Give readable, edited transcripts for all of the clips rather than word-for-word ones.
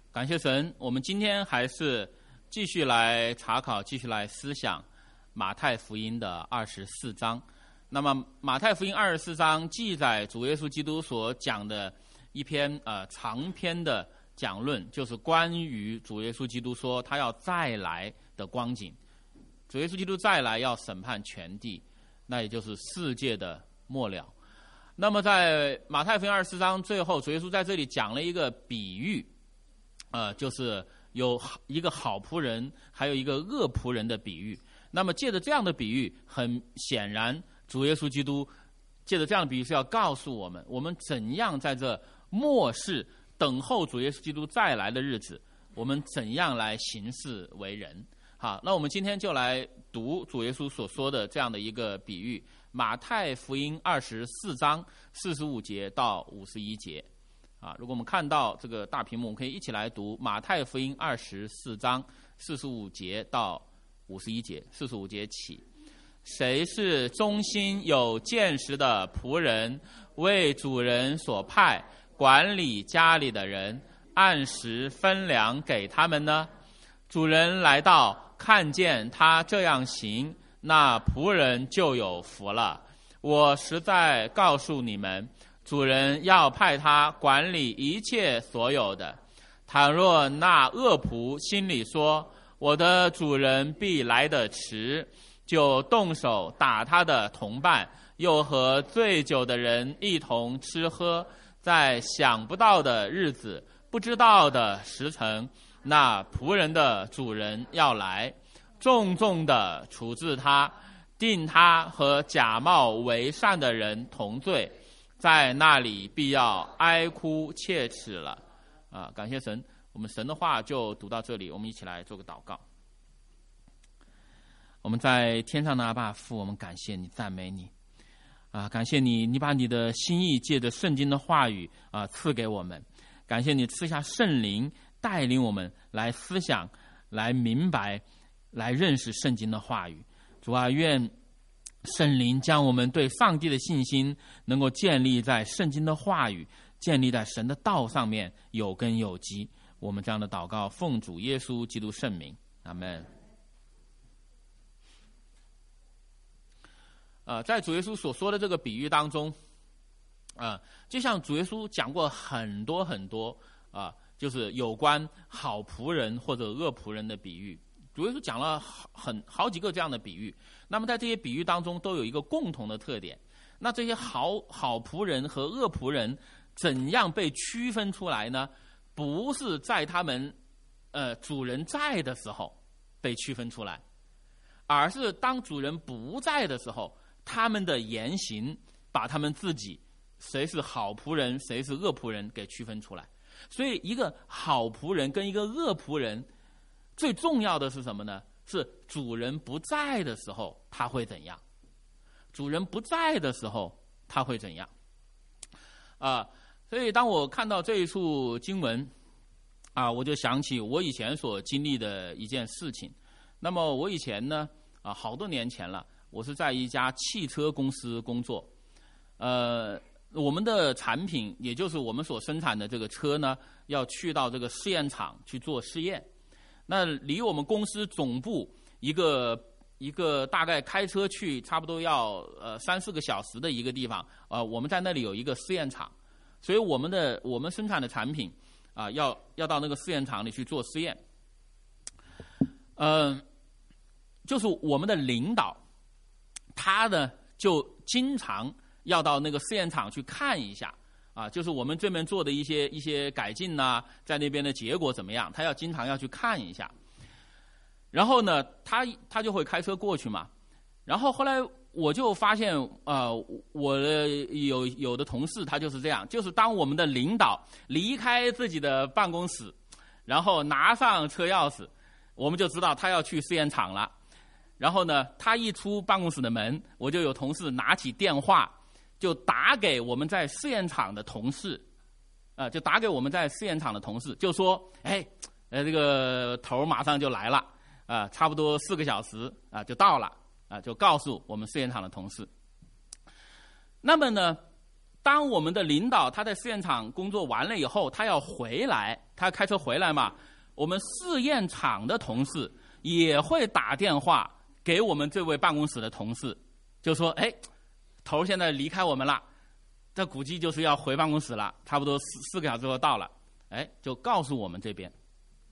感谢神，我们今天还是继续来查考，继续来思想马太福音的24章。那么马太福音24章记载主耶稣基督所讲的一篇长篇的讲论，就是关于主耶稣基督说他要再来的光景。主耶稣基督再来要审判全地，那也就是世界的末了。那么在马太福音24章最后，主耶稣在这里讲了一个比喻，就是有一个好仆人还有一个恶仆人的比喻。那么借着这样的比喻，很显然主耶稣基督借着这样的比喻是要告诉我们，我们怎样在这末世等候主耶稣基督再来的日子，我们怎样来行事为人。好，那我们今天就来读主耶稣所说的这样的一个比喻，马太福音24章45节到51节。如果我们看到这个大屏幕，我们可以一起来读马太福音24章45节到51节。45节起，谁是忠心有见识的仆人，为主人所派，管理家里的人，按时分粮给他们呢？主人来到，看见他这样行，那仆人就有福了。我实在告诉你们，主人要派他管理一切所有的。倘若那恶仆心里说，我的主人必来得迟，就动手打他的同伴，又和醉酒的人一同吃喝，在想不到的日子，不知道的时辰，那仆人的主人要来，重重的处置他，定他和假冒为善的人同罪，在那里必要哀哭切齿了。感谢神，我们神的话就读到这里，我们一起来做个祷告。我们在天上的阿爸父，我们感谢你，赞美你。感谢你，你把你的心意借着圣经的话语赐给我们。感谢你赐下圣灵，带领我们来思想，来明白，来认识圣经的话语。主啊，愿圣灵将我们对上帝的信心能够建立在圣经的话语，建立在神的道上面，有根有基。我们这样的祷告，奉主耶稣基督圣名，阿们。在主耶稣所说的这个比喻当中，就像主耶稣讲过很多很多就是有关好仆人或者恶仆人的比喻。主耶稣讲了好几个这样的比喻，那么在这些比喻当中都有一个共同的特点。那这些好仆人和恶仆人怎样被区分出来呢？不是在他们主人在的时候被区分出来，而是当主人不在的时候，他们的言行把他们自己谁是好仆人谁是恶仆人给区分出来。所以一个好仆人跟一个恶仆人最重要的是什么呢？是主人不在的时候他会怎样，主人不在的时候他会怎样。所以当我看到这一处经文我就想起我以前所经历的一件事情。那么我以前呢好多年前了，我是在一家汽车公司工作。我们的产品，也就是我们所生产的这个车呢，要去到这个试验场去做试验。那离我们公司总部一个大概开车去差不多要3-4个小时的一个地方，我们在那里有一个试验场，所以我们生产的产品要到那个试验场里去做试验。就是我们的领导，他呢就经常要到那个试验场去看一下就是我们这边做的一些改进在那边的结果怎么样，他经常要去看一下。然后呢他就会开车过去嘛。然后后来我就发现我的有的同事他就是这样，就是当我们的领导离开自己的办公室，然后拿上车钥匙，我们就知道他要去试验场了。然后呢他一出办公室的门，我就有同事拿起电话就打给我们在试验场的同事，就说这个头马上就来了差不多4个小时就到了就告诉我们试验场的同事。那么呢当我们的领导他在试验场工作完了以后，他要回来他开车回来嘛，我们试验场的同事也会打电话给我们这位办公室的同事，就说头现在离开我们了，这估计就是要回办公室了，差不多4个小时后到了，就告诉我们这边。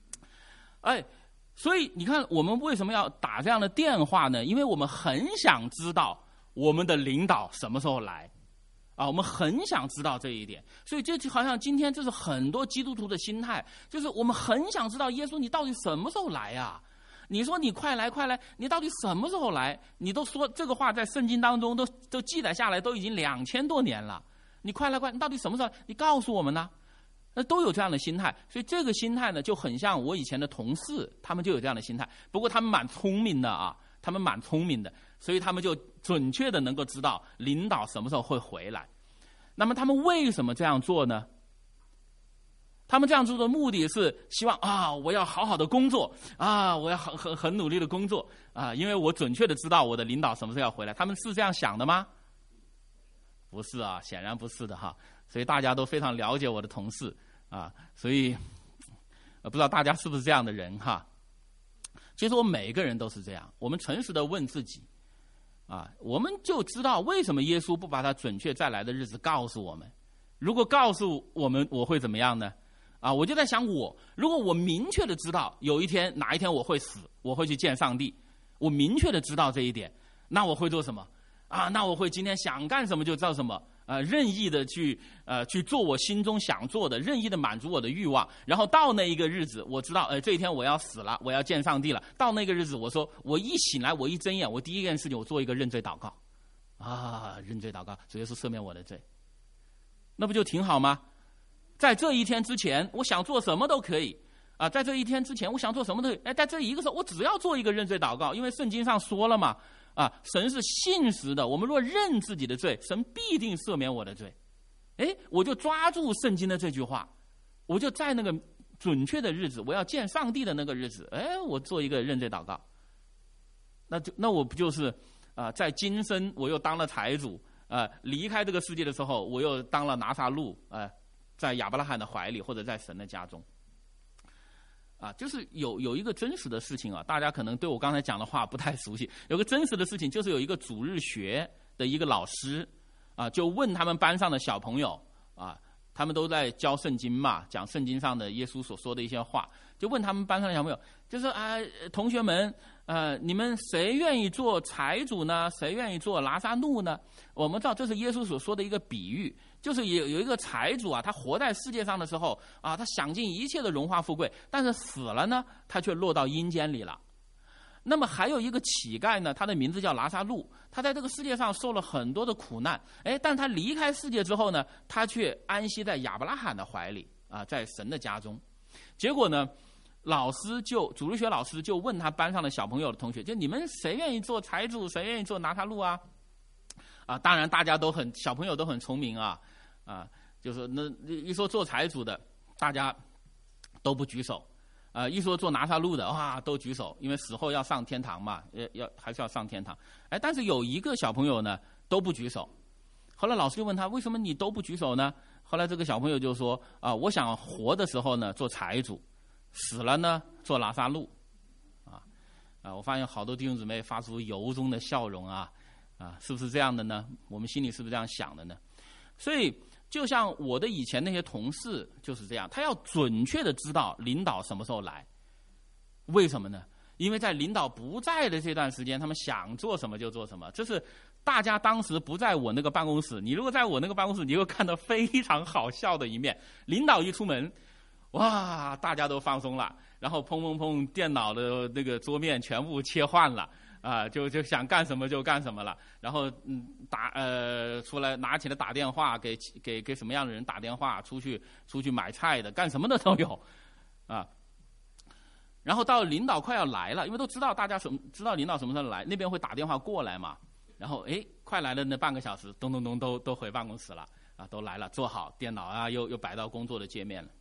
所以你看我们为什么要打这样的电话呢？因为我们很想知道我们的领导什么时候来我们很想知道这一点。所以这就好像今天就是很多基督徒的心态，就是我们很想知道耶稣你到底什么时候来啊？你说你快来快来，你到底什么时候来？你都说这个话在圣经当中都记载下来，都已经2000多年了，你快来快，你到底什么时候？你告诉我们呢？都有这样的心态。所以这个心态呢，就很像我以前的同事，他们就有这样的心态。不过他们蛮聪明的他们蛮聪明的，所以他们就准确的能够知道领导什么时候会回来。那么他们为什么这样做呢？他们这样做的目的是希望我要好好的工作我要很努力的工作因为我准确的知道我的领导什么时候要回来。他们是这样想的吗？不是显然不是的所以大家都非常了解我的同事所以不知道大家是不是这样的人其实我们每一个人都是这样，我们诚实的问自己我们就知道为什么耶稣不把他准确再来的日子告诉我们。如果告诉我们，我会怎么样呢？我就在想如果我明确的知道有一天哪一天我会死，我会去见上帝，我明确的知道这一点，那我会做什么那我会今天想干什么就做什么任意的去做我心中想做的，任意的满足我的欲望。然后到那一个日子，我知道这一天我要死了，我要见上帝了。到那个日子，我说我一醒来，我一睁眼，我第一件事情我做一个认罪祷告认罪祷告，主耶稣赦免我的罪，那不就挺好吗？在这一天之前，我想做什么都可以在这一天之前，我想做什么都可以在这一个时候，我只要做一个认罪祷告，因为圣经上说了嘛神是信实的，我们若认自己的罪，神必定赦免我的罪。我就抓住圣经的这句话，我就在那个准确的日子，我要见上帝的那个日子，我做一个认罪祷告。那我不就是在今生我又当了财主离开这个世界的时候，我又当了拿撒路在亚伯拉罕的怀里，或者在神的家中就是有一个真实的事情大家可能对我刚才讲的话不太熟悉。有个真实的事情，就是有一个主日学的一个老师就问他们班上的小朋友他们都在教圣经嘛，讲圣经上的耶稣所说的一些话，就问他们班上的小朋友，就说同学们你们谁愿意做财主呢？谁愿意做拿撒路呢？我们知道这是耶稣所说的一个比喻，就是有一个财主他活在世界上的时候他享尽一切的荣华富贵，但是死了呢，他却落到阴间里了。那么还有一个乞丐呢，他的名字叫拿撒路，他在这个世界上受了很多的苦难但他离开世界之后呢，他却安息在亚伯拉罕的怀里在神的家中。结果呢，主日学老师就问他班上的小朋友的同学，就你们谁愿意做财主，谁愿意做拿撒路当然大家小朋友都很聪明就是那一说做财主的，大家都不举手一说做拿撒路的都举手，因为死后要上天堂嘛，还是要上天堂。但是有一个小朋友呢都不举手。后来老师就问他，为什么你都不举手呢？后来这个小朋友就说我想活的时候呢做财主，死了呢做拿撒路我发现好多弟兄姊妹发出由衷的笑容是不是这样的呢？我们心里是不是这样想的呢？所以就像我的以前那些同事就是这样，他要准确的知道领导什么时候来。为什么呢？因为在领导不在的这段时间，他们想做什么就做什么。这是大家当时不在我那个办公室，你如果在我那个办公室，你会看到非常好笑的一面。领导一出门，哇，大家都放松了，然后砰砰砰，电脑的那个桌面全部切换了就想干什么就干什么了，然后出来拿起来打电话给什么样的人打电话，出去买菜的，干什么的都有然后到领导快要来了，因为都知道知道领导什么时候来，那边会打电话过来嘛，然后快来了那半个小时，咚咚咚都回办公室了都来了，坐好电脑又摆到工作的界面了。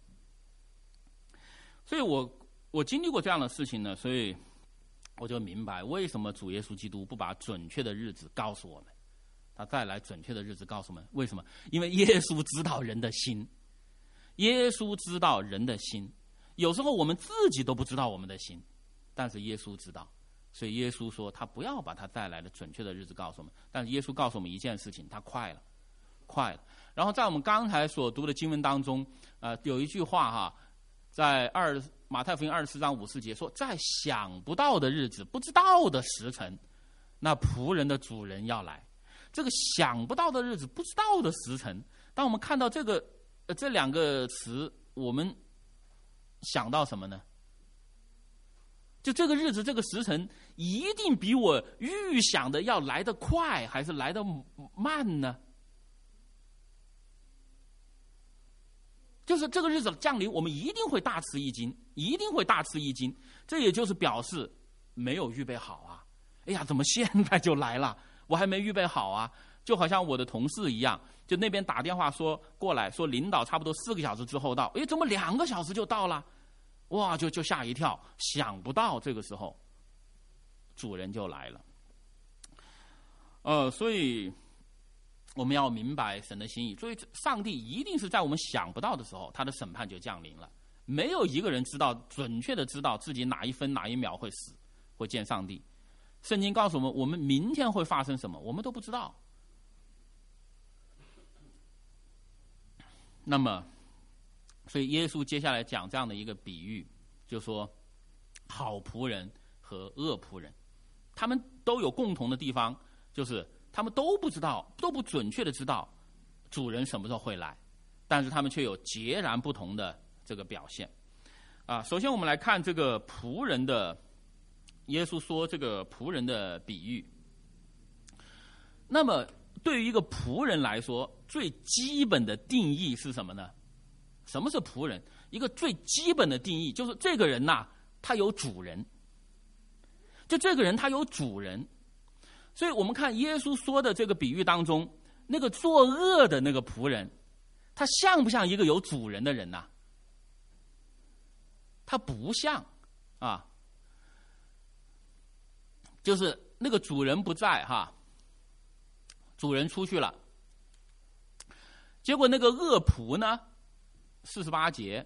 所以我经历过这样的事情呢，所以我就明白为什么主耶稣基督不把准确的日子告诉我们，他再来准确的日子告诉我们。为什么？因为耶稣知道人的心，耶稣知道人的心有时候我们自己都不知道我们的心，但是耶稣知道。所以耶稣说他不要把他带来的准确的日子告诉我们，但是耶稣告诉我们一件事情，他快了。然后在我们刚才所读的经文当中，有一句话哈，在马太福音24章54节说，在想不到的日子，不知道的时辰，那仆人的主人要来。这个想不到的日子，不知道的时辰，当我们看到这两个词，我们想到什么呢？就这个日子，这个时辰一定比我预想的要来得快，还是来得慢呢？就是这个日子降临，我们一定会大吃一惊，这也就是表示没有预备好啊！哎呀，怎么现在就来了？我还没预备好啊！就好像我的同事一样，就那边打电话过来说领导差不多4个小时之后到，哎，怎么2个小时就到了？哇，就吓一跳，想不到这个时候主人就来了。所以我们要明白神的心意，所以上帝一定是在我们想不到的时候，他的审判就降临了。没有一个人准确的知道自己哪一分哪一秒会死，会见上帝。圣经告诉我们，我们明天会发生什么，我们都不知道。那么所以耶稣接下来讲这样的一个比喻，就说好仆人和恶仆人，他们都有共同的地方，就是他们都不知道，都不准确的知道主人什么时候会来，但是他们却有截然不同的这个表现。首先我们来看这个仆人的，耶稣说这个仆人的比喻。那么对于一个仆人来说，最基本的定义是什么呢？什么是仆人？一个最基本的定义就是这个人呐，他有主人。就这个人他有主人。所以我们看耶稣说的这个比喻当中，那个作恶的那个仆人，他像不像一个有主人的人呐？他不像啊。就是那个主人不在哈，主人出去了，结果那个恶仆呢，48节，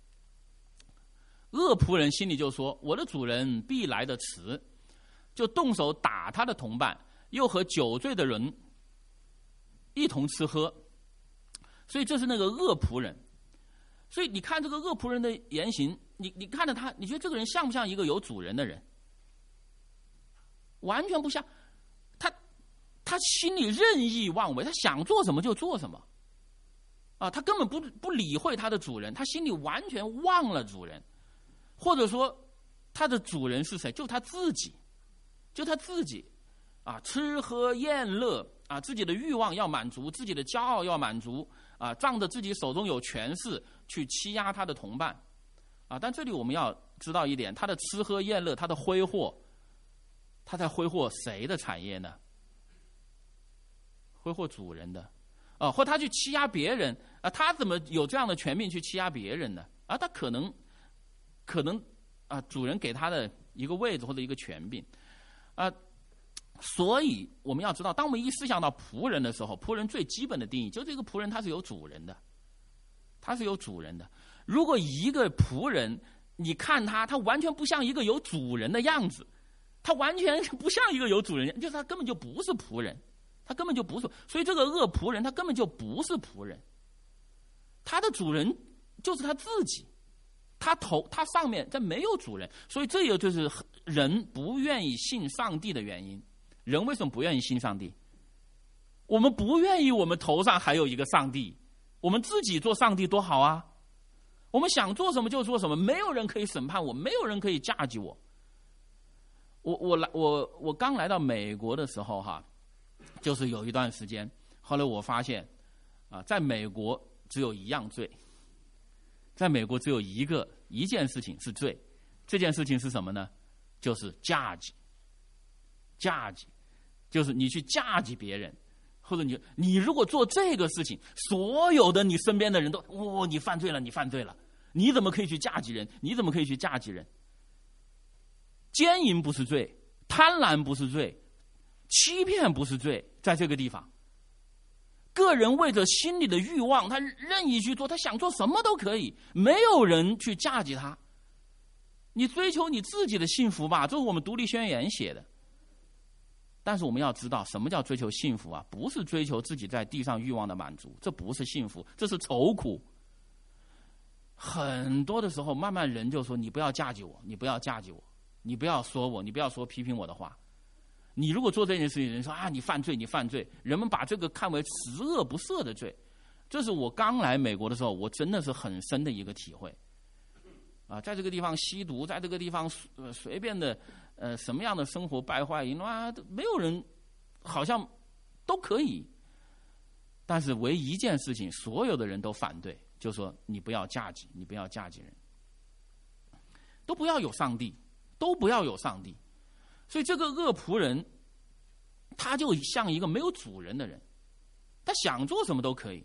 恶仆人心里就说，我的主人必来得迟，就动手打他的同伴，又和酒醉的人一同吃喝。所以这是那个恶仆人。所以你看这个恶仆人的言行，你看着他，你觉得这个人像不像一个有主人的人？完全不像。他心里任意妄为，他想做什么就做什么他根本不理会他的主人，他心里完全忘了主人，或者说他的主人是谁？就他自己吃喝宴乐自己的欲望要满足，自己的骄傲要满足仗着自己手中有权势去欺压他的同伴但这里我们要知道一点，他的吃喝宴乐，他的挥霍，他在挥霍谁的产业呢？挥霍主人的或他去欺压别人他怎么有这样的权柄去欺压别人呢？他可能主人给他的一个位置或者一个权柄所以我们要知道，当我们一思想到仆人的时候，仆人最基本的定义就是这个仆人他是有主人的，如果一个仆人你看他完全不像一个有主人的样子，他完全不像一个有主人，就是他根本就不是仆人，所以这个恶仆人他根本就不是仆人，他的主人就是他自己，他上面这没有主人。所以这也就是人不愿意信上帝的原因。人为什么不愿意信上帝？我们不愿意我们头上还有一个上帝，我们自己做上帝多好啊，我们想做什么就做什么，没有人可以审判我，没有人可以架击我。我刚来到美国的时候就是有一段时间，后来我发现在美国只有一样罪，在美国只有一件事情是罪，这件事情是什么呢？就是架击，就是你去架击别人，或者你如果做这个事情，所有的你身边的人都你犯罪了，你怎么可以去架击人？奸淫不是罪，贪婪不是罪，欺骗不是罪，在这个地方个人为着心里的欲望，他任意去做，他想做什么都可以，没有人去架击他。你追求你自己的幸福吧，这是我们独立宣言写的。但是我们要知道，什么叫追求幸福啊？不是追求自己在地上欲望的满足，这不是幸福，这是愁苦。很多的时候，慢慢人就说：“你不要架击我，你不要架击我，你不要说我，你不要说批评我的话。”你如果做这件事情，人说：“啊，你犯罪，你犯罪。”人们把这个看为十恶不赦的罪。这是我刚来美国的时候，我真的是很深的一个体会。在这个地方吸毒，在这个地方随便的什么样的生活败坏淫乱，没有人好像都可以。但是唯一件事情，所有的人都反对，就说你不要架击，你不要架击人，都不要有上帝，都不要有上帝。所以这个恶仆人，他就像一个没有主人的人，他想做什么都可以。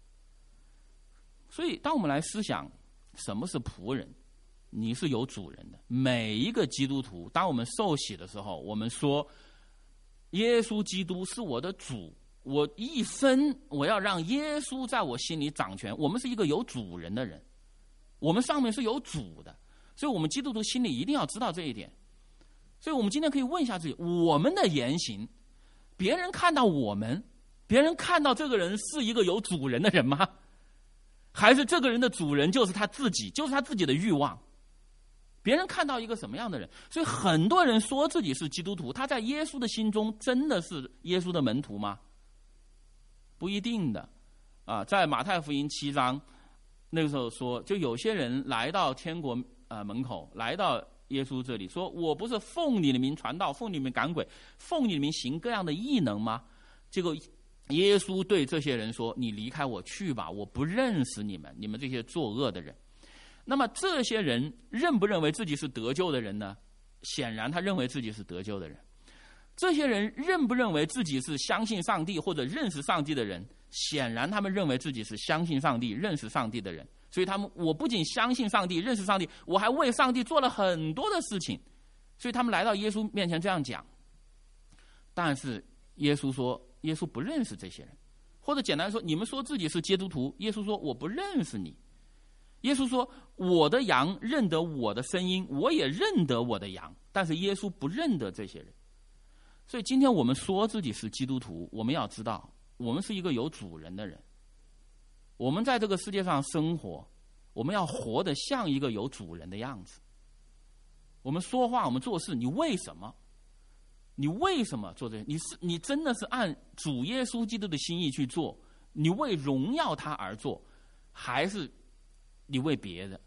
所以当我们来思想什么是仆人，你是有主人的。每一个基督徒，当我们受洗的时候，我们说耶稣基督是我的主，我一生我要让耶稣在我心里掌权。我们是一个有主人的人，我们上面是有主的，所以我们基督徒心里一定要知道这一点。所以我们今天可以问一下自己，我们的言行，别人看到我们，别人看到这个人是一个有主人的人吗？还是这个人的主人就是他自己，就是他自己的欲望？别人看到一个什么样的人？所以很多人说自己是基督徒，他在耶稣的心中真的是耶稣的门徒吗？不一定的。在马太福音7章那个时候说，就有些人来到天国门口，来到耶稣这里，说我不是奉你的名传道，奉你的名赶鬼，奉你的名行各样的异能吗？结果耶稣对这些人说：“你离开我去吧，我不认识你们，你们这些作恶的人。”那么这些人认不认为自己是得救的人呢？显然他认为自己是得救的人。这些人认不认为自己是相信上帝或者认识上帝的人？显然他们认为自己是相信上帝、认识上帝的人。所以我不仅相信上帝、认识上帝，我还为上帝做了很多的事情。所以他们来到耶稣面前这样讲。但是耶稣说，耶稣不认识这些人，或者简单说，你们说自己是基督徒，耶稣说我不认识你。耶稣说我的羊认得我的声音，我也认得我的羊，但是耶稣不认得这些人。所以今天我们说自己是基督徒，我们要知道我们是一个有主人的人。我们在这个世界上生活，我们要活得像一个有主人的样子。我们说话，我们做事，你为什么？你为什么做这些？你真的是按主耶稣基督的心意去做？你为荣耀他而做，还是你为别人？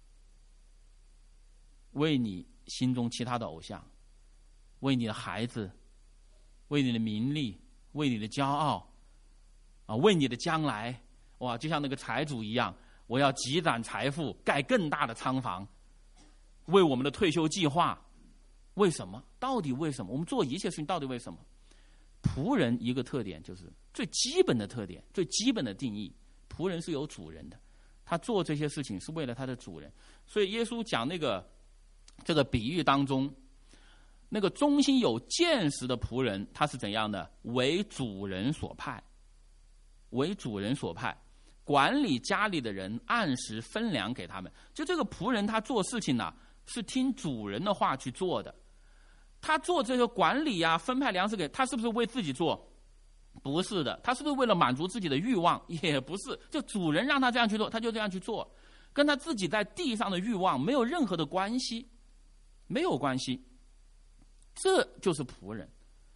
为你心中其他的偶像，为你的孩子，为你的名利，为你的骄傲，为你的将来。哇，就像那个财主一样，我要积攒财富，盖更大的仓房，为我们的退休计划。为什么？到底为什么？我们做一切事情到底为什么？仆人一个特点就是最基本的特点，最基本的定义，仆人是有主人的，他做这些事情是为了他的主人。所以耶稣讲这个比喻当中，那个忠心有见识的仆人，他是怎样的？为主人所派，为主人所派，管理家里的人，按时分粮给他们。就这个仆人他做事情是听主人的话去做的。他做这个管理分派粮食给他，是不是为自己做？不是的。他是不是为了满足自己的欲望？也不是。就主人让他这样去做，他就这样去做，跟他自己在地上的欲望没有任何的关系，没有关系。这就是仆人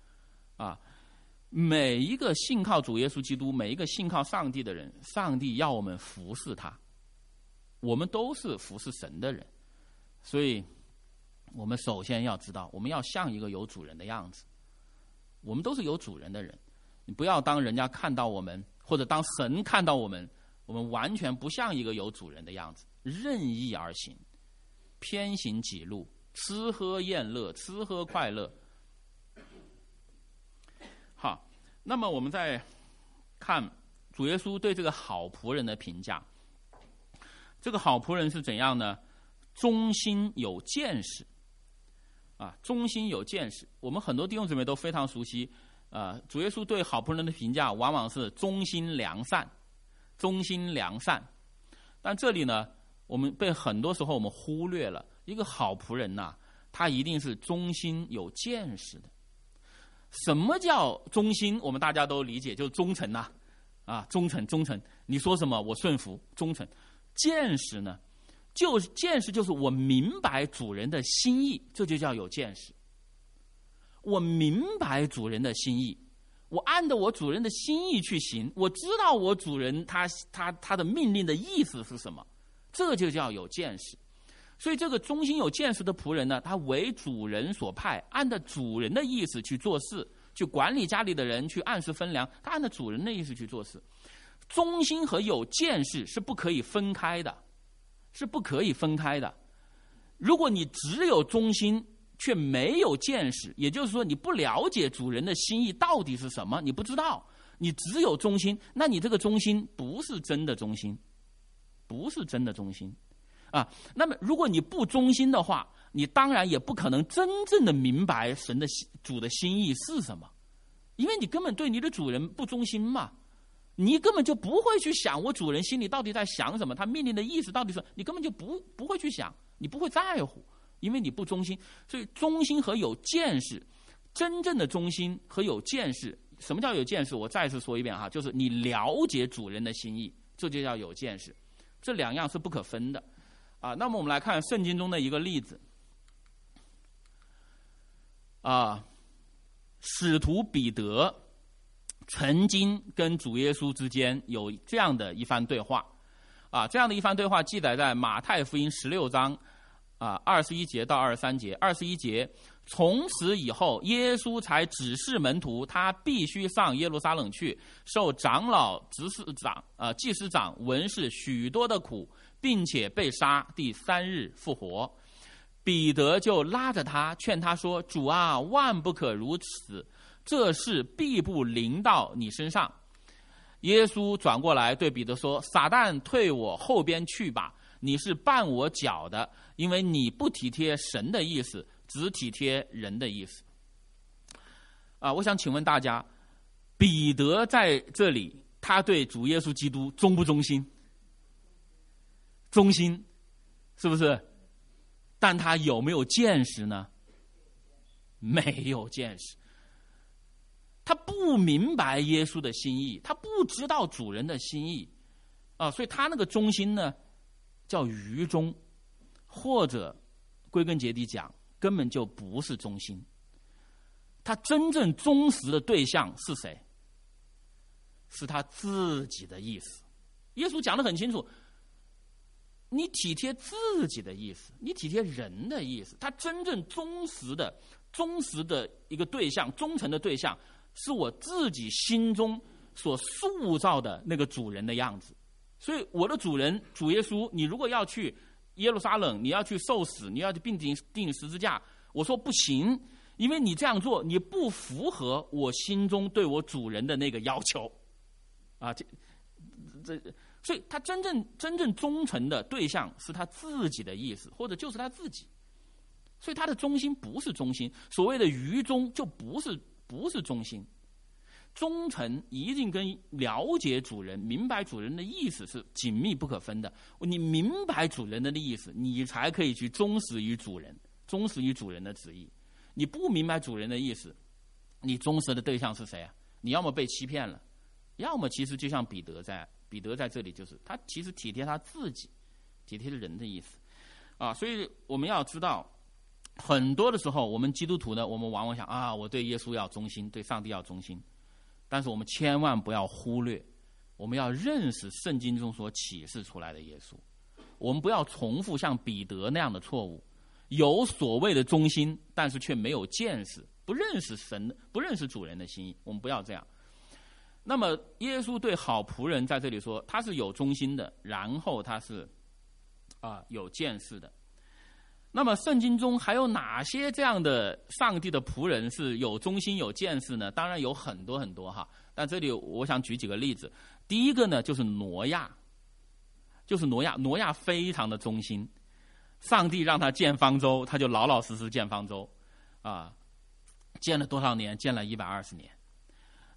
每一个信靠主耶稣基督，每一个信靠上帝的人，上帝要我们服侍他，我们都是服侍神的人。所以我们首先要知道，我们要像一个有主人的样子。我们都是有主人的人，你不要当人家看到我们，或者当神看到我们完全不像一个有主人的样子，任意而行，偏行己路，吃喝宴乐，吃喝快乐。好，那么我们再看主耶稣对这个好仆人的评价。这个好仆人是怎样呢？忠心有见识忠心有见识。我们很多弟兄姊妹都非常熟悉主耶稣对好仆人的评价往往是忠心良善，忠心良善。但这里呢，我们被很多时候我们忽略了，一个好仆人呐，他一定是忠心有见识的。什么叫忠心？我们大家都理解，就是忠诚呐，忠诚，你说什么我顺服，忠诚。见识呢，见识就是我明白主人的心意，这就叫有见识。我明白主人的心意，我按照我主人的心意去行，我知道我主人他的命令的意思是什么，这就叫有见识。所以这个忠心有见识的仆人呢，他为主人所派，按照主人的意思去做事，去管理家里的人，去按时分粮，他按照主人的意思去做事。忠心和有见识是不可以分开的，是不可以分开的。如果你只有忠心却没有见识，也就是说你不了解主人的心意到底是什么，你不知道，你只有忠心，那你这个忠心不是真的忠心，不是真的忠心那么如果你不忠心的话，你当然也不可能真正的明白神的主的心意是什么，因为你根本对你的主人不忠心嘛，你根本就不会去想我主人心里到底在想什么，他命令的意思到底是，你根本就不会去想，你不会在乎，因为你不忠心。所以忠心和有见识，真正的忠心和有见识，什么叫有见识？我再次说一遍就是你了解主人的心意，这就叫有见识，这两样是不可分的那么我们来看圣经中的一个例子使徒彼得曾经跟主耶稣之间有这样的一番对话这样的一番对话记载在马太福音16章21节到23节。21节，从此以后，耶稣才指示门徒，他必须上耶路撒冷去，受长老、执事长、祭司长、文士许多的苦，并且被杀，第3日复活。彼得就拉着他，劝他说：“主啊，万不可如此，这事必不临到你身上。”耶稣转过来对彼得说：“撒旦，退我后边去吧！你是绊我脚的，因为你不体贴神的意思，只体贴人的意思。”我想请问大家，彼得在这里，他对主耶稣基督忠不忠心？忠心，是不是？但他有没有见识呢？没有见识。他不明白耶稣的心意，他不知道主人的心意所以他那个忠心呢叫愚忠，或者归根结底讲根本就不是忠心。他真正忠实的对象是谁？是他自己的意思。耶稣讲得很清楚，你体贴自己的意思，你体贴人的意思。他真正忠实的一个对象，忠诚的对象是我自己心中所塑造的那个主人的样子。所以我的主人主耶稣，你如果要去耶路撒冷，你要去受死，你要去钉十字架，我说不行，因为你这样做你不符合我心中对我主人的那个要求所以他真正忠诚的对象是他自己的意思，或者就是他自己。所以他的忠心不是忠心，所谓的愚忠就不是忠心。忠诚一定跟了解主人、明白主人的意思是紧密不可分的。你明白主人的意思，你才可以去忠实于主人，忠实于主人的旨意。你不明白主人的意思，你忠实的对象是谁你要么被欺骗了，要么其实就像彼得在这里，就是他其实体贴他自己，体贴人的意思所以我们要知道，很多的时候我们基督徒呢，我们往往想我对耶稣要忠心，对上帝要忠心，但是我们千万不要忽略，我们要认识圣经中所启示出来的耶稣。我们不要重复像彼得那样的错误，有所谓的忠心，但是却没有见识，不认识神，不认识主人的心意。我们不要这样。那么耶稣对好仆人在这里说，他是有忠心的，然后他是有见识的。那么圣经中还有哪些这样的上帝的仆人是有忠心有见识呢？当然有很多很多但这里我想举几个例子。第一个呢就是挪亚，挪亚非常的忠心，上帝让他建方舟，他就老老实实建方舟建了多少年？建了120年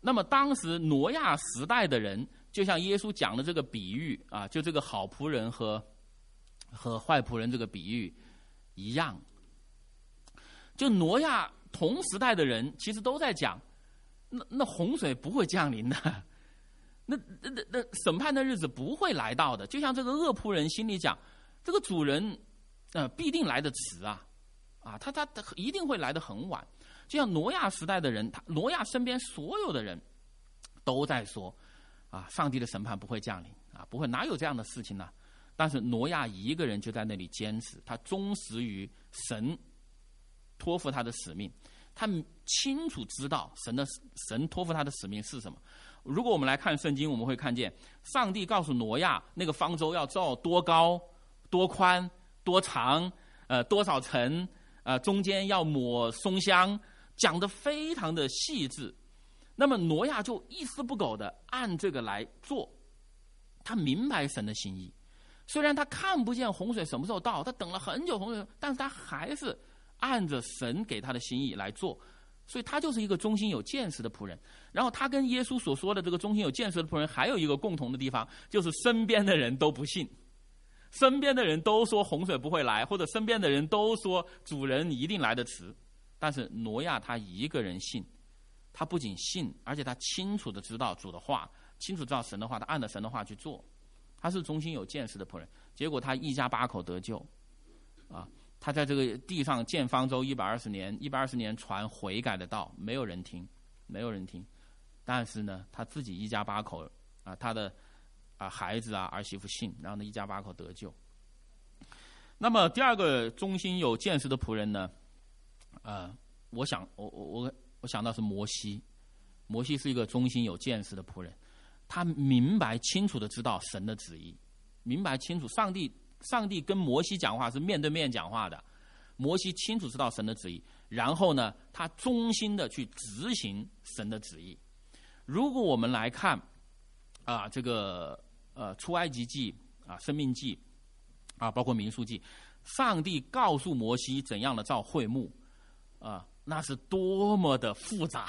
那么当时挪亚时代的人，就像耶稣讲的这个比喻啊，就这个好仆人和坏仆人这个比喻一样，就挪亚同时代的人其实都在讲，那洪水不会降临的，那审判的日子不会来到的。就像这个恶仆人心里讲，这个主人必定来得迟啊，他一定会来得很晚。就像挪亚时代的人，挪亚身边所有的人都在说上帝的审判不会降临不会，哪有这样的事情呢？但是挪亚一个人就在那里坚持，他忠实于神托付他的使命，他清楚知道神托付他的使命是什么。如果我们来看圣经，我们会看见上帝告诉挪亚那个方舟要造多高、多宽、多长，多少层，中间要抹松香，讲得非常的细致。那么挪亚就一丝不苟的按这个来做，他明白神的心意。虽然他看不见洪水什么时候到，他等了很久洪水，但是他还是按着神给他的心意来做。所以他就是一个忠心有见识的仆人。然后他跟耶稣所说的这个忠心有见识的仆人还有一个共同的地方，就是身边的人都不信，身边的人都说洪水不会来，或者身边的人都说主人一定来得迟，但是挪亚他一个人信。他不仅信，而且他清楚的知道主的话，清楚知道神的话，他按着神的话去做。他是忠心有见识的仆人，结果他一家8口得救他在这个地上建方舟120年传悔改的道，没有人听。但是呢，他自己一家8口他的孩子儿媳妇信，然后呢一家8口得救。那么第二个忠心有见识的仆人呢，我想到是摩西。摩西是一个忠心有见识的仆人，他明白清楚的知道神的旨意，明白清楚上帝跟摩西讲话是面对面讲话的，摩西清楚知道神的旨意，然后呢他忠心的去执行神的旨意。如果我们来看这个出埃及记申命记包括民数记，上帝告诉摩西怎样的造会幕那是多么的复杂，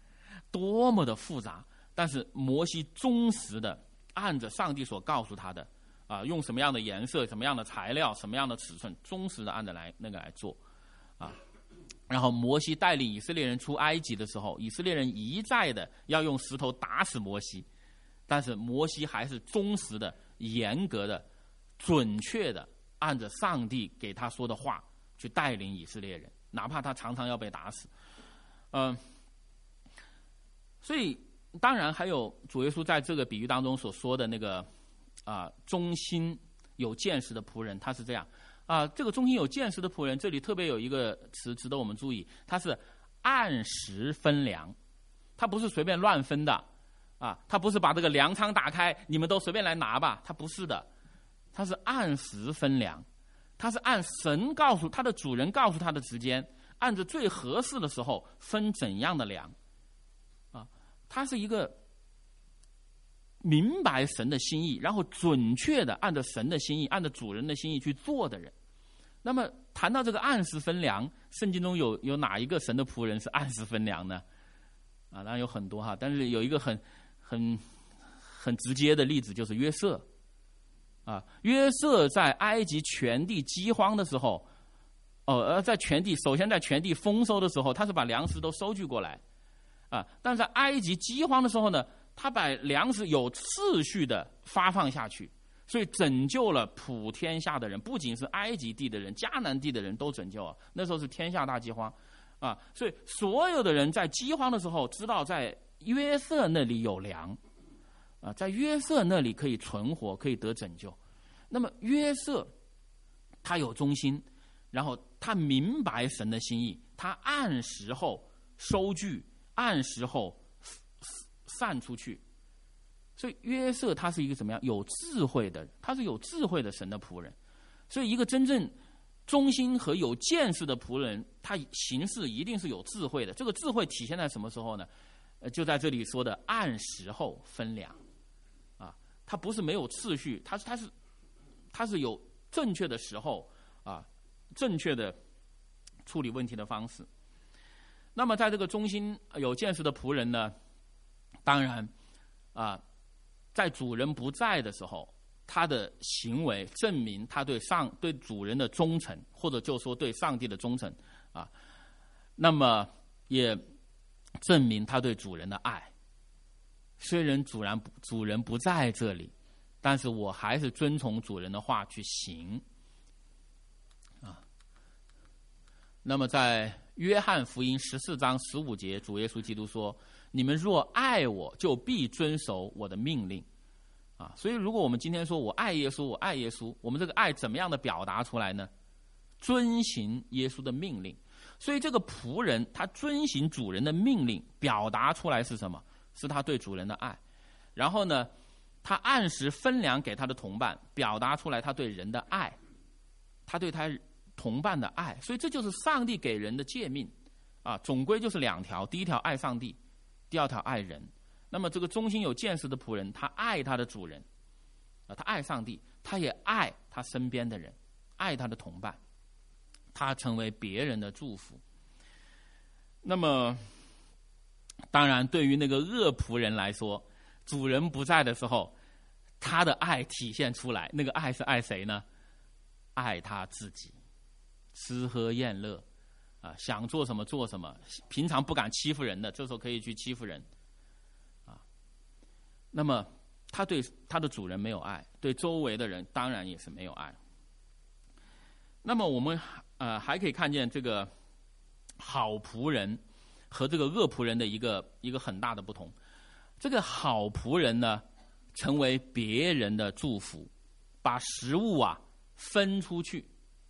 但是摩西忠实的按着上帝所告诉他的用什么样的颜色、什么样的材料、什么样的尺寸，忠实的按着那个来做然后摩西带领以色列人出埃及的时候，以色列人一再的要用石头打死摩西，但是摩西还是忠实的、严格的、准确的按着上帝给他说的话去带领以色列人，哪怕他常常要被打死。所以当然还有主耶稣在这个比喻当中所说的那个忠心有见识的仆人，他是这样这个忠心有见识的仆人，这里特别有一个词值得我们注意，他是按时分粮，他不是随便乱分的他不是把这个粮仓打开，你们都随便来拿吧，他不是的，他是按时分粮，他是按神告诉他的主人告诉他的时间，按着最合适的时候分怎样的粮他是一个明白神的心意，然后准确的按照神的心意，按照主人的心意去做的人。那么谈到这个按时分粮，圣经中有哪一个神的仆人是按时分粮呢？当然有很多但是有一个很直接的例子，就是约瑟约瑟在埃及全地饥荒的时候首先在全地丰收的时候，他是把粮食都收据过来但是在埃及饥荒的时候呢，他把粮食有次序的发放下去，所以拯救了普天下的人，不仅是埃及地的人，迦南地的人都拯救了。那时候是天下大饥荒所以所有的人在饥荒的时候知道在约瑟那里有粮在约瑟那里可以存活，可以得拯救。那么约瑟他有忠心，然后他明白神的心意，他按时候收据，按时候散出去。所以约瑟他是一个怎么样有智慧的人，他是有智慧的神的仆人。所以一个真正忠心和有见识的仆人，他行事一定是有智慧的。这个智慧体现在什么时候呢？就在这里说的按时候分粮他不是没有次序，他是有正确的时候正确的处理问题的方式。那么在这个忠心有见识的仆人呢当然在主人不在的时候，他的行为证明他对主人的忠诚，或者就说对上帝的忠诚那么也证明他对主人的爱。虽然主人不在这里，但是我还是遵从主人的话去行那么在约翰福音14章15节，主耶稣基督说：你们若爱我，就必遵守我的命令所以如果我们今天说我爱耶稣，我爱耶稣，我们这个爱怎么样的表达出来呢？遵行耶稣的命令。所以这个仆人他遵行主人的命令，表达出来是什么？是他对主人的爱。然后呢，他按时分粮给他的同伴，表达出来他对人的爱，他对他同伴的爱。所以这就是上帝给人的诫命总归就是2条：第一条爱上帝，第2条爱人。那么这个忠心有见识的仆人，他爱他的主人他爱上帝，他也爱他身边的人，爱他的同伴，他成为别人的祝福。那么当然对于那个恶仆人来说，主人不在的时候，他的爱体现出来，那个爱是爱谁呢？爱他自己，吃喝宴乐想做什么做什么，平常不敢欺负人的，这时候可以去欺负人那么他对他的主人没有爱，对周围的人当然也是没有爱。那么我们还可以看见这个好仆人和这个恶仆人的一个很大的不同。这个好仆人呢，成为别人的祝福，把食物分出去。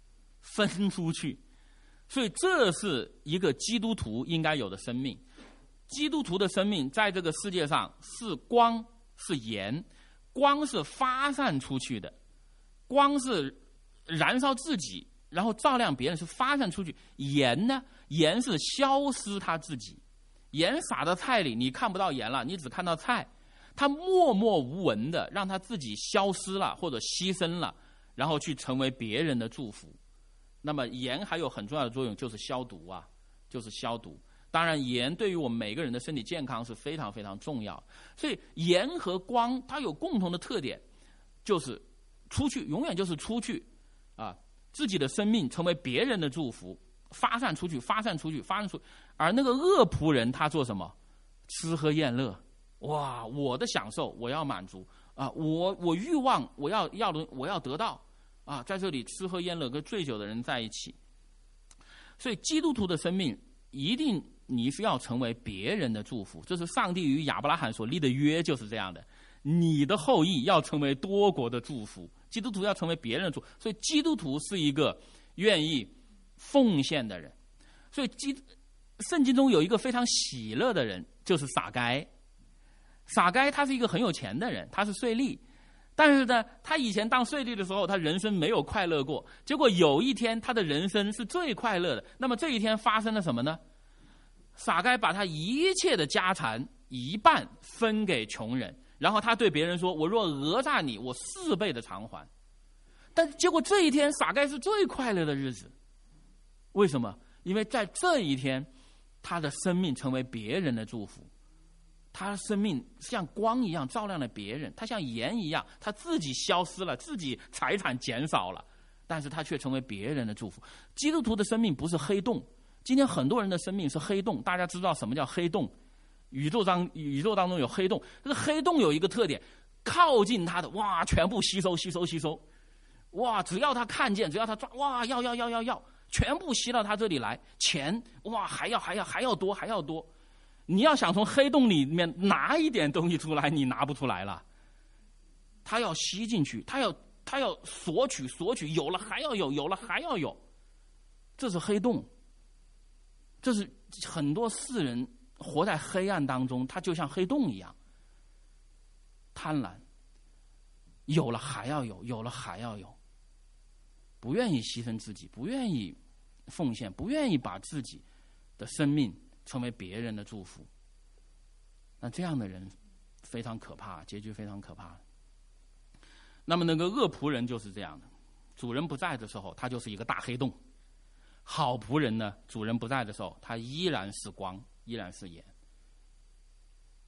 所以这是一个基督徒应该有的生命。基督徒的生命在这个世界上是光，是盐。光是发散出去的，光是燃烧自己然后照亮别人，是发散出去。盐呢，盐是消失他自己。盐撒到菜里，你看不到盐了，你只看到菜。他默默无闻的让他自己消失了或者牺牲了，然后去成为别人的祝福。那么盐还有很重要的作用，就是消毒就是消毒。当然盐对于我们每个人的身体健康是非常非常重要。所以盐和光它有共同的特点，就是出去，永远就是出去自己的生命成为别人的祝福，发散出去。而那个恶仆人他做什么？吃喝宴乐。哇，我的享受我要满足我欲望我要得到在这里吃喝宴乐，跟醉酒的人在一起。所以基督徒的生命一定你是要成为别人的祝福，这是上帝与亚伯拉罕所立的约，就是这样的。你的后裔要成为多国的祝福，基督徒要成为别人的祝福。所以基督徒是一个愿意奉献的人。所以圣经中有一个非常喜乐的人，就是撒该。撒该他是一个很有钱的人，他是税吏，但是呢，他以前当税吏的时候，他人生没有快乐过。结果有一天，他的人生是最快乐的。那么这一天发生了什么呢？撒该把他一切的家产一半分给穷人，然后他对别人说：“我若讹诈你，我4倍的偿还。”但结果这一天，撒该是最快乐的日子。为什么？因为在这一天，他的生命成为别人的祝福。他的生命像光一样照亮了别人，他像盐一样，他自己消失了，自己财产减少了，但是他却成为别人的祝福。基督徒的生命不是黑洞，今天很多人的生命是黑洞。大家知道什么叫黑洞？宇宙当中有黑洞，这个黑洞有一个特点，靠近他的全部吸收，只要他看见，只要他抓，要，全部吸到他这里来。钱还要多。你要想从黑洞里面拿一点东西出来，你拿不出来了。他要吸进去，他要索取，有了还要有，这是黑洞。这是很多世人活在黑暗当中，他就像黑洞一样，贪婪，有了还要有，不愿意牺牲自己，不愿意奉献，不愿意把自己的生命成为别人的祝福。那这样的人非常可怕，结局非常可怕。那么那个恶仆人就是这样的，主人不在的时候，他就是一个大黑洞。好仆人呢，主人不在的时候，他依然是光，依然是盐。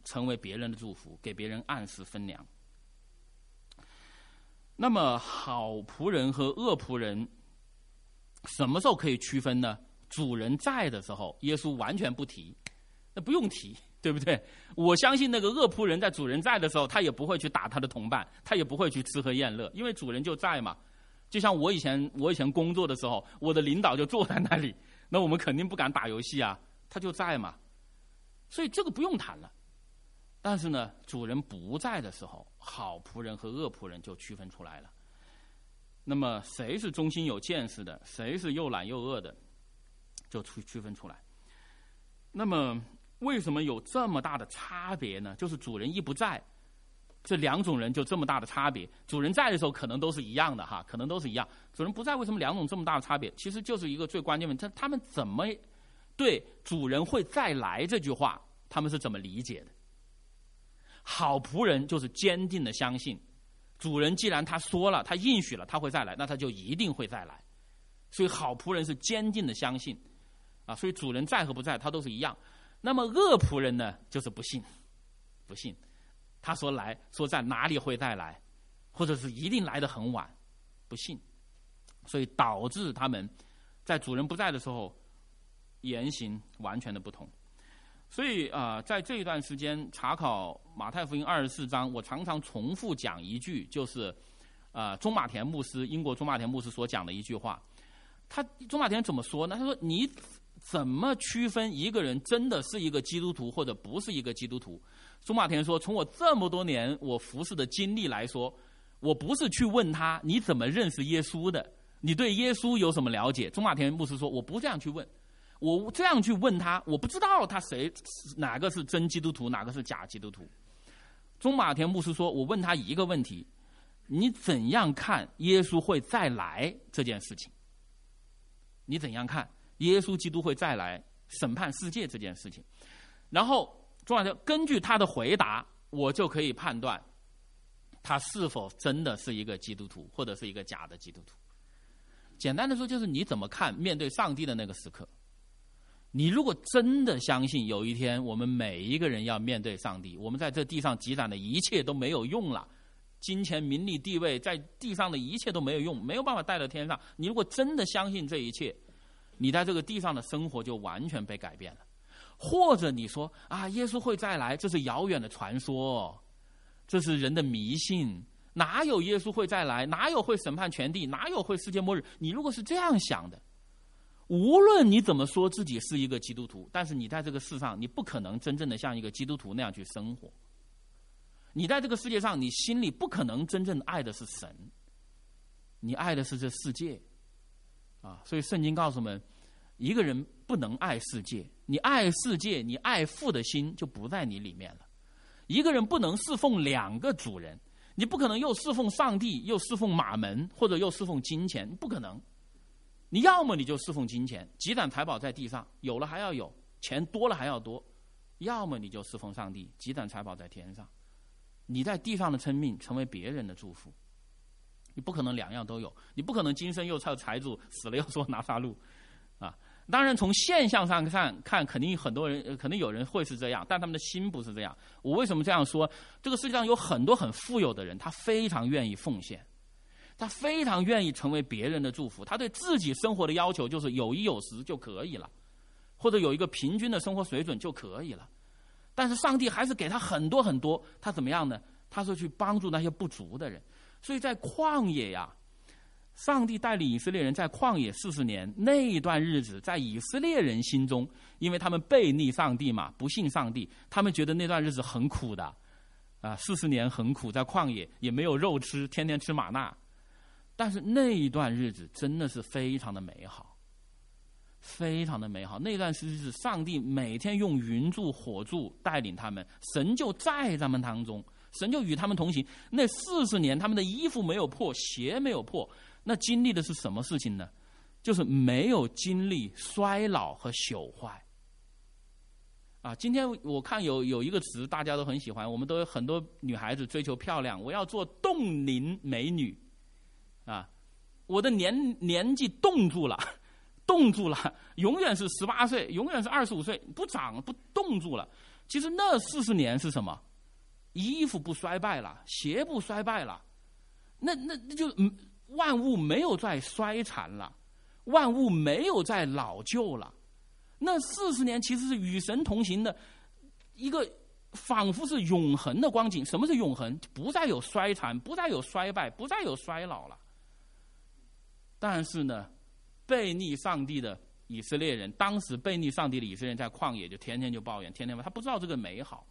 成为别人的祝福，给别人按时分粮。那么好仆人和恶仆人什么时候可以区分呢？主人在的时候，耶稣完全不提，那不用提，对不对？我相信那个恶仆人在主人在的时候，他也不会去打他的同伴，他也不会去吃喝宴乐，因为主人就在嘛。就像我以前工作的时候，我的领导就坐在那里，那我们肯定不敢打游戏啊，他就在嘛，所以这个不用谈了。但是呢，主人不在的时候，好仆人和恶仆人就区分出来了。那么谁是忠心有见识的，谁是又懒又恶的，就区分出来。那么为什么有这么大的差别呢？就是主人一不在，这两种人就这么大的差别。主人在的时候可能都是一样的哈，可能都是一样。主人不在，为什么两种这么大的差别？其实就是一个最关键问题，他们怎么对主人会再来这句话，他们是怎么理解的？好仆人就是坚定的相信，主人既然他说了，他应许了他会再来，那他就一定会再来。所以好仆人是坚定的相信啊，所以主人在和不在他都是一样。那么恶仆人呢，就是不信，他说来说在哪里会再来，或者是一定来得很晚，不信，所以导致他们在主人不在的时候言行完全的不同。所以在这一段时间查考马太福音24章，我常常重复讲一句，就是中马田牧师，英国中马田牧师所讲的一句话。中马田怎么说呢？他说你怎么区分一个人真的是一个基督徒或者不是一个基督徒？中马田说，从我这么多年我服侍的经历来说，我不是去问他你怎么认识耶稣的，你对耶稣有什么了解？中马田牧师说，我不这样去问，我这样去问他，我不知道他哪个是真基督徒，哪个是假基督徒。中马田牧师说，我问他一个问题，你怎样看耶稣会再来这件事情？你怎样看耶稣基督会再来审判世界这件事情？然后中马田根据他的回答，我就可以判断他是否真的是一个基督徒，或者是一个假的基督徒。简单的说，就是你怎么看面对上帝的那个时刻。你如果真的相信有一天我们每一个人要面对上帝，我们在这地上积攒的一切都没有用了，金钱名利地位在地上的一切都没有用，没有办法带到天上。你如果真的相信这一切，你在这个地上的生活就完全被改变了。或者你说耶稣会再来，这是遥远的传说，这是人的迷信，哪有耶稣会再来，哪有会审判全地，哪有会世界末日？你如果是这样想的，无论你怎么说自己是一个基督徒，但是你在这个世上，你不可能真正的像一个基督徒那样去生活。你在这个世界上，你心里不可能真正爱的是神，你爱的是这世界所以圣经告诉我们，一个人不能爱世界，你爱世界，你爱父的心就不在你里面了。一个人不能侍奉两个主人，你不可能又侍奉上帝，又侍奉马门，或者又侍奉金钱，不可能。你要么你就侍奉金钱，积攒财宝在地上，有了还要有，钱多了还要多；要么你就侍奉上帝，积攒财宝在天上。你在地上的生命成为别人的祝福，你不可能两样都有，你不可能今生又靠财主，死了又说拿撒路当然从现象上看，肯定很多人，可能有人会是这样，但他们的心不是这样。我为什么这样说？这个世界上有很多很富有的人，他非常愿意奉献，他非常愿意成为别人的祝福，他对自己生活的要求就是有衣有食就可以了，或者有一个平均的生活水准就可以了。但是上帝还是给他很多很多，他怎么样呢？他是去帮助那些不足的人。所以在旷野上帝带领以色列人在旷野40年，那一段日子在以色列人心中，因为他们背逆上帝嘛，不信上帝，他们觉得那段日子很苦的40年很苦，在旷野也没有肉吃，天天吃玛纳。但是那一段日子真的是非常的美好，非常的美好。那段日子上帝每天用云柱火柱带领他们，神就在他们当中，神就与他们同行。那40年他们的衣服没有破，鞋没有破，那经历的是什么事情呢？就是没有经历衰老和朽坏今天我看有一个词大家都很喜欢，我们都有很多女孩子追求漂亮，我要做冻龄美女我的年纪冻住了，永远是18岁，永远是25岁，不长不冻住了。 其实那40年是什么？衣服不衰败了，鞋不衰败了，那就万物没有再衰残了，万物没有再老旧了。那40年其实是与神同行的一个仿佛是永恒的光景。什么是永恒？不再有衰残，不再有衰败，不再有衰老了。但是呢，悖逆上帝的以色列人，当时悖逆上帝的以色列人在旷野就天天就抱怨，天天他不知道这个美好。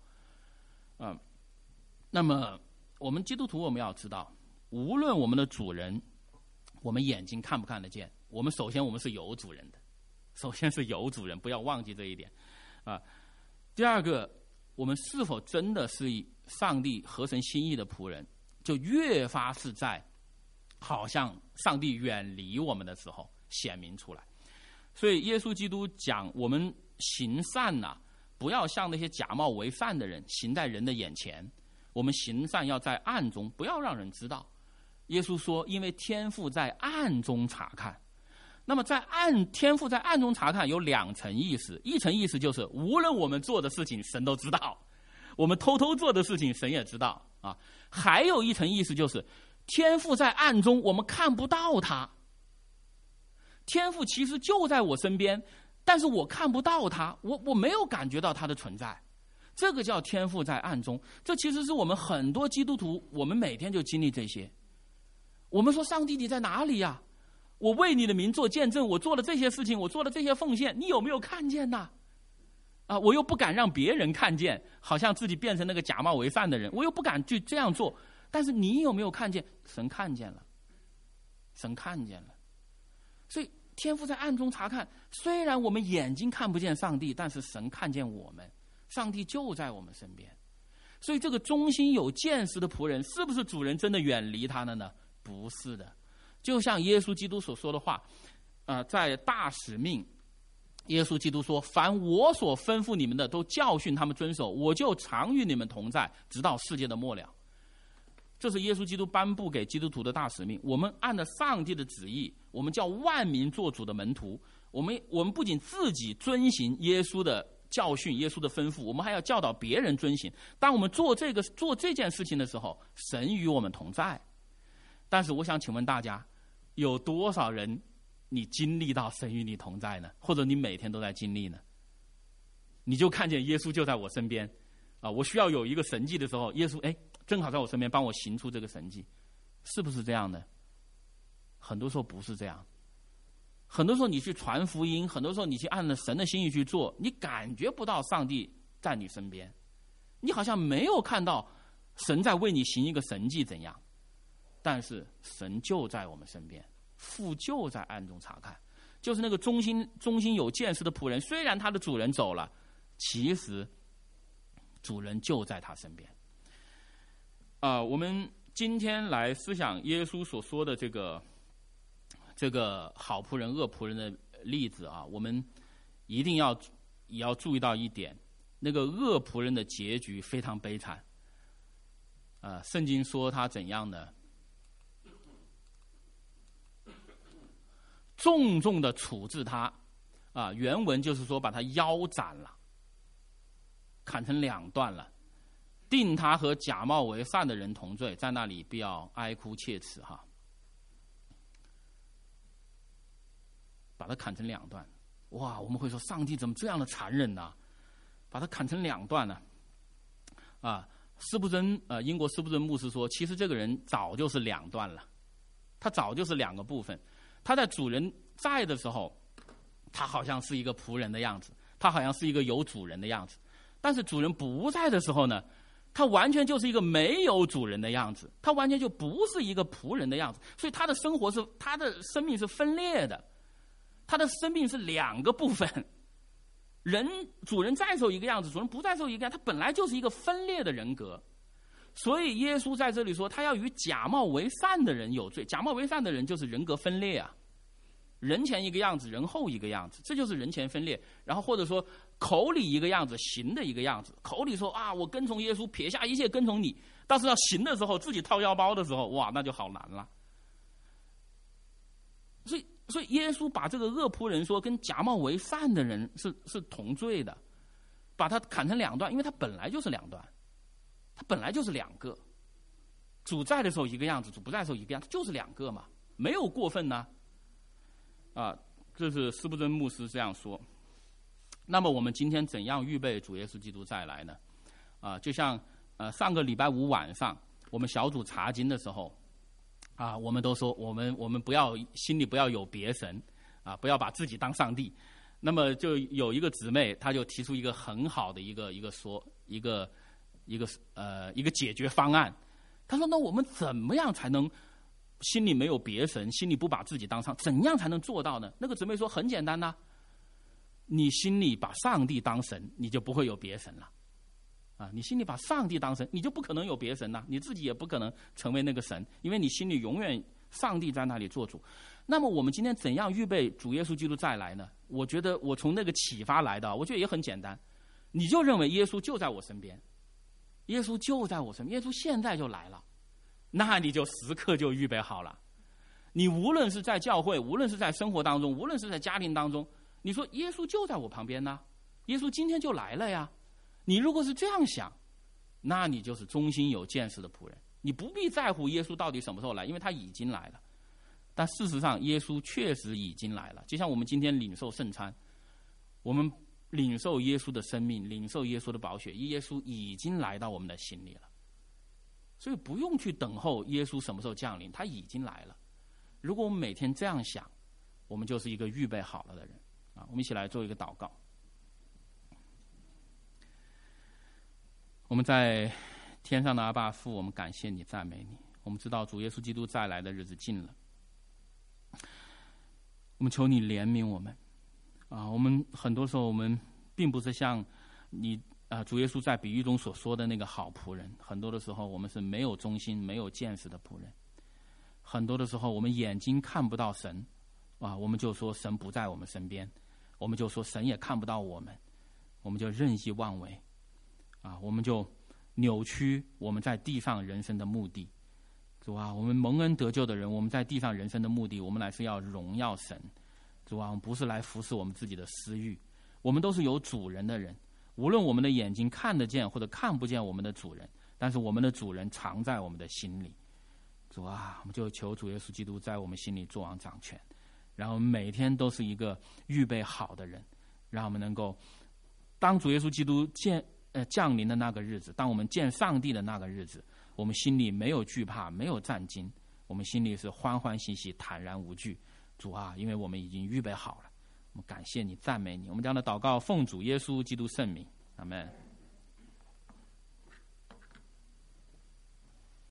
那么我们基督徒我们要知道，无论我们的主人我们眼睛看不看得见，我们首先我们是有主人的，首先是有主人，不要忘记这一点第二个，我们是否真的是上帝合神心意的仆人，就越发是在好像上帝远离我们的时候显明出来。所以耶稣基督讲，我们行善不要像那些假冒为善的人行在人的眼前，我们行善要在暗中，不要让人知道。耶稣说，因为天父在暗中查看。那么天父在暗中查看有2层意思，一层意思就是无论我们做的事情神都知道，我们偷偷做的事情神也知道还有一层意思就是天父在暗中，我们看不到他。天父其实就在我身边，但是我看不到他，我没有感觉到他的存在。这个叫天父在暗中。这其实是我们很多基督徒，我们每天就经历这些。我们说上帝你在哪里呀？我为你的名做见证，我做了这些事情，我做了这些奉献，你有没有看见呢？我又不敢让别人看见，好像自己变成那个假冒为善的人，我又不敢去这样做。但是你有没有看见？神看见了，神看见了。所以天父在暗中查看，虽然我们眼睛看不见上帝，但是神看见我们，上帝就在我们身边。所以这个忠心有见识的仆人，是不是主人真的远离他了呢？不是的。就像耶稣基督所说的话在大使命，耶稣基督说，凡我所吩咐你们的都教训他们遵守，我就常与你们同在，直到世界的末了。这是耶稣基督颁布给基督徒的大使命。我们按照上帝的旨意，我们叫万民做主的门徒。我们不仅自己遵行耶稣的教训，耶稣的吩咐，我们还要教导别人遵行。当我们做这件事情的时候，神与我们同在。但是我想请问大家，有多少人你经历到神与你同在呢？或者你每天都在经历呢？你就看见耶稣就在我身边我需要有一个神迹的时候，耶稣正好在我身边帮我行出这个神迹，是不是这样的？很多时候不是这样。很多时候你去传福音，很多时候你去按照神的心意去做，你感觉不到上帝在你身边，你好像没有看到神在为你行一个神迹怎样。但是神就在我们身边，父就在暗中查看。就是那个忠心有见识的仆人，虽然他的主人走了，其实主人就在他身边我们今天来思想耶稣所说的这个好仆人恶仆人的例子我们一定也要注意到一点，那个恶仆人的结局非常悲惨圣经说他怎样呢？重重的处置他原文就是说把他腰斩了，砍成2段了，定他和假冒为善的人同罪，在那里必要哀哭切齿把他砍成2段。哇，我们会说上帝怎么这样的残忍呢？把他砍成2段了斯布真英国斯布真牧师说，其实这个人早就是2段了，他早就是2个部分。他在主人在的时候，他好像是一个仆人的样子，他好像是一个有主人的样子。但是主人不在的时候呢，他完全就是一个没有主人的样子，他完全就不是一个仆人的样子。所以他的生命是分裂的，他的生命是2个部分。主人在时候一个样子，主人不在时候一个样子，他本来就是一个分裂的人格。所以耶稣在这里说，他要与假冒为善的人有罪。假冒为善的人就是人格分裂人前一个样子，人后一个样子，这就是人前分裂。然后或者说口里一个样子，行的一个样子。口里说我跟从耶稣，撇下一切跟从你，但是要行的时候，自己掏腰包的时候，哇，那就好难了。所以耶稣把这个恶仆人说跟假冒为善的人是同罪的， 把它砍成两段，因为它本来就是两段，它本来就是两个。主在的时候一个样子，主不在的时候一个样子，就是两个嘛，没有过分呢。这是司布真牧师这样说。那么我们今天怎样预备主耶稣基督再来呢？就像上个礼拜五晚上我们小组查经的时候，我们都说我们不要心里不要有别神，不要把自己当上帝。那么就有一个姊妹，她就提出一个很好的一个解决方案。她说：“那我们怎么样才能心里没有别神，心里不把自己当上？怎样才能做到呢？”那个姊妹说：“很简单呐，你心里把上帝当神，你就不会有别神了。你心里把上帝当神，你就不可能有别神了，你自己也不可能成为那个神，因为你心里永远上帝在那里做主。那么我们今天怎样预备主耶稣基督再来呢？我觉得我从那个启发来的，我觉得也很简单，你就认为耶稣就在我身边，耶稣就在我身边，耶稣现在就来了，那你就时刻就预备好了。你无论是在教会，无论是在生活当中，无论是在家庭当中，你说耶稣就在我旁边呢，耶稣今天就来了呀。你如果是这样想，那你就是忠心有见识的仆人，你不必在乎耶稣到底什么时候来，因为他已经来了。但事实上耶稣确实已经来了，就像我们今天领受圣餐，我们领受耶稣的生命，领受耶稣的宝血，耶稣已经来到我们的心里了，所以不用去等候耶稣什么时候降临，他已经来了。如果我们每天这样想，我们就是一个预备好了的人。我们一起来做一个祷告。我们在天上的阿爸父，我们感谢你，赞美你。我们知道主耶稣基督再来的日子近了，我们求你怜悯我们。我们很多时候我们并不是像你主耶稣在比喻中所说的那个好仆人，很多的时候我们是没有忠心、没有见识的仆人。很多的时候我们眼睛看不到神，我们就说神不在我们身边，我们就说神也看不到我们，我们就任意妄为，我们就扭曲我们在地上人生的目的。主啊，我们蒙恩得救的人，我们在地上人生的目的，我们乃是要荣耀神。主啊，我们不是来服侍我们自己的私欲，我们都是有主人的人。无论我们的眼睛看得见或者看不见我们的主人，但是我们的主人藏在我们的心里。主啊，我们就求主耶稣基督在我们心里作王掌权，然后我们每天都是一个预备好的人，让我们能够当主耶稣基督降临的那个日子，当我们见上帝的那个日子，我们心里没有惧怕，没有战惊，我们心里是欢欢喜喜，坦然无惧。主啊，因为我们已经预备好了，我们感谢你，赞美你。我们这样的祷告奉主耶稣基督圣名，阿们。